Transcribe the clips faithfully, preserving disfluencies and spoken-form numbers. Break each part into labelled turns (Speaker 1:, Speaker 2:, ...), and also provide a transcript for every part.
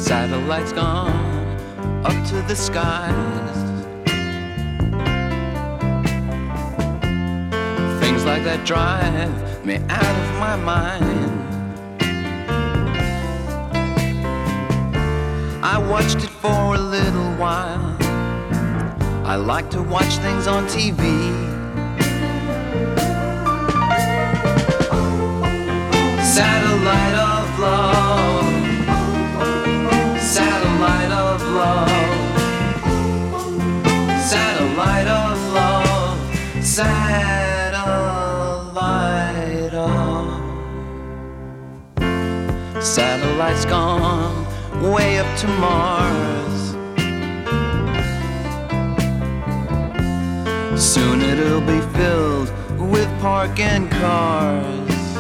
Speaker 1: Satellites gone up to the skies. Things like that drive me out of my mind. I watched it for a little while. I like to watch things on T V. Satellite of love, satellite of love, satellite of love, satellite of. Satellites gone way up to Mars. Soon it'll be filled with parking cars.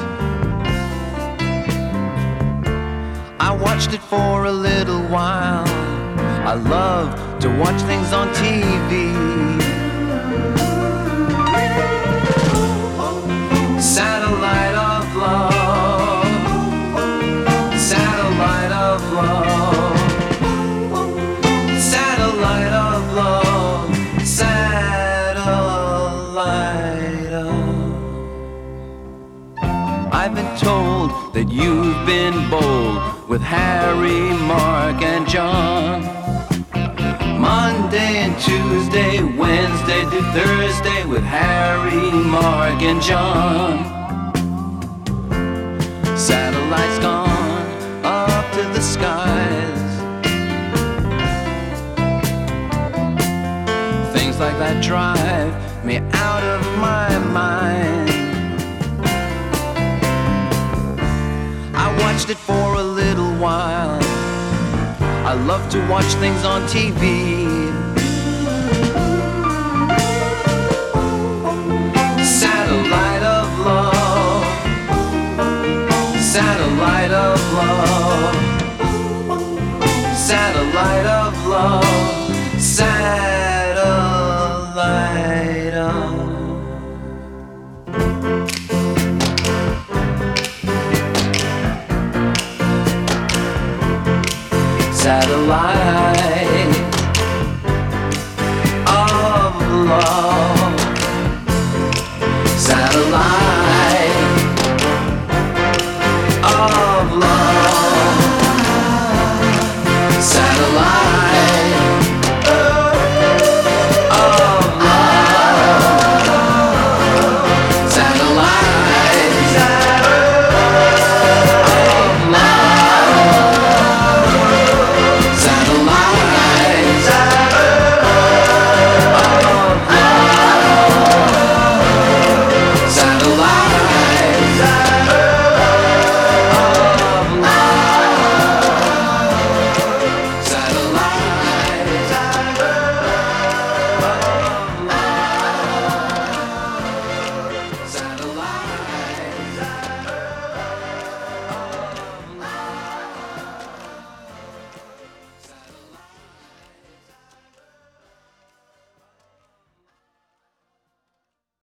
Speaker 1: I watched it for a little while. I love to watch things on T V. Satellite of love, satellite of love, satellite of love, satellite of. I've been told that you've been bold with Harry, Mark, and John. Monday and Tuesday, Wednesday to Thursday with Harry, Mark, and John. Satellites gone up to the skies. Things like that drive me out of my mind. I watched it for a little while. I love to watch things on T V. Satellite of love, satellite of love, satellite of love, satellite of. Satellite of love, satellite.